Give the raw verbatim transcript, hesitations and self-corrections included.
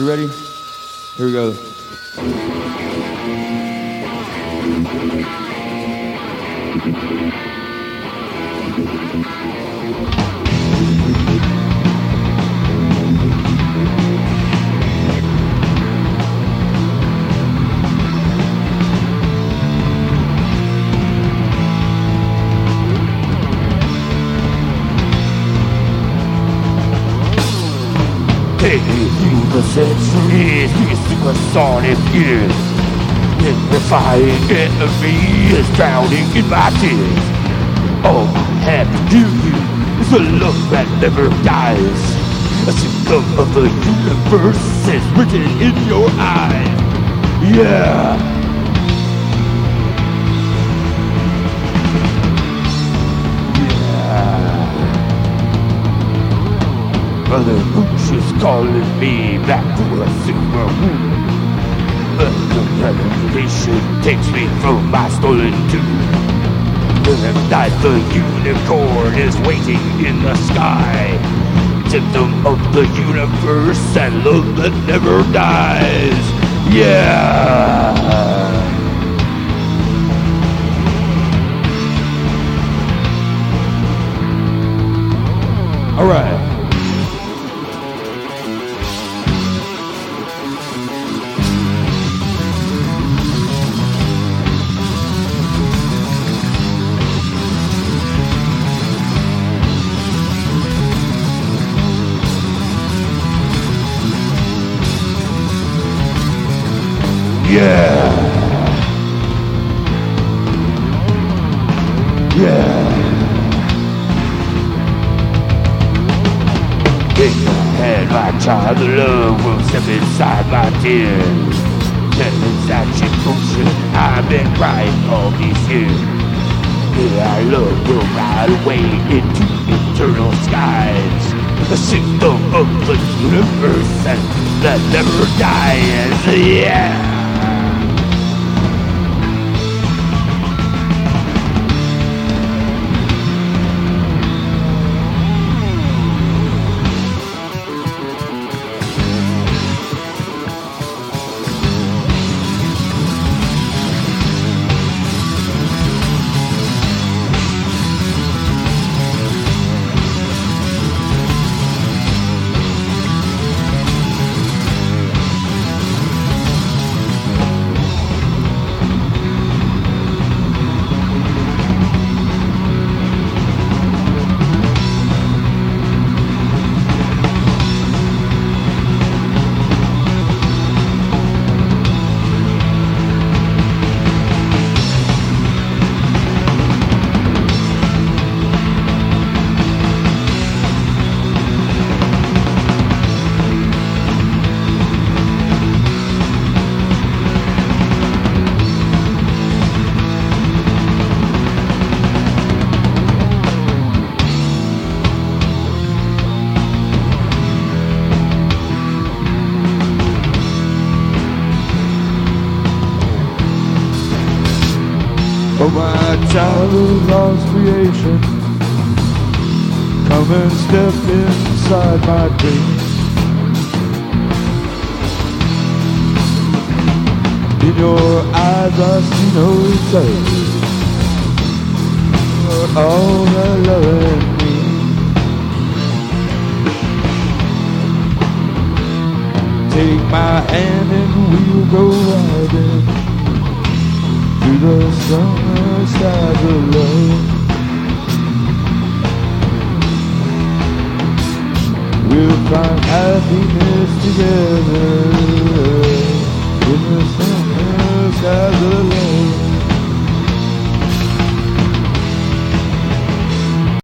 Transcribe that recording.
We ready? Here we go. Taking through the centuries, these supersonic years. Terrifying enemy is drowning in my tears. All I have to do is a love that never dies. A symptom of the universe is written in your eyes. Yeah. Mother Goose is calling me back to a silver moon. But the revelation takes me from my stolen tomb. And that the unicorn is waiting in the sky. Symptom of the universe and love that never dies. Yeah. All right. Yeah. Yeah. In my head, my child of love will step inside my tears. Heaven's action potion, I've been crying all these years. Yeah, our love will ride away into eternal skies. The symptom of the universe and that never dies. Yeah. Oh, my child of lost creation, come and step inside my dreams. In your eyes I see no trace of all that love in me. Take my hand and we'll go riding through the summer skies of love. We'll find happiness together in the sun.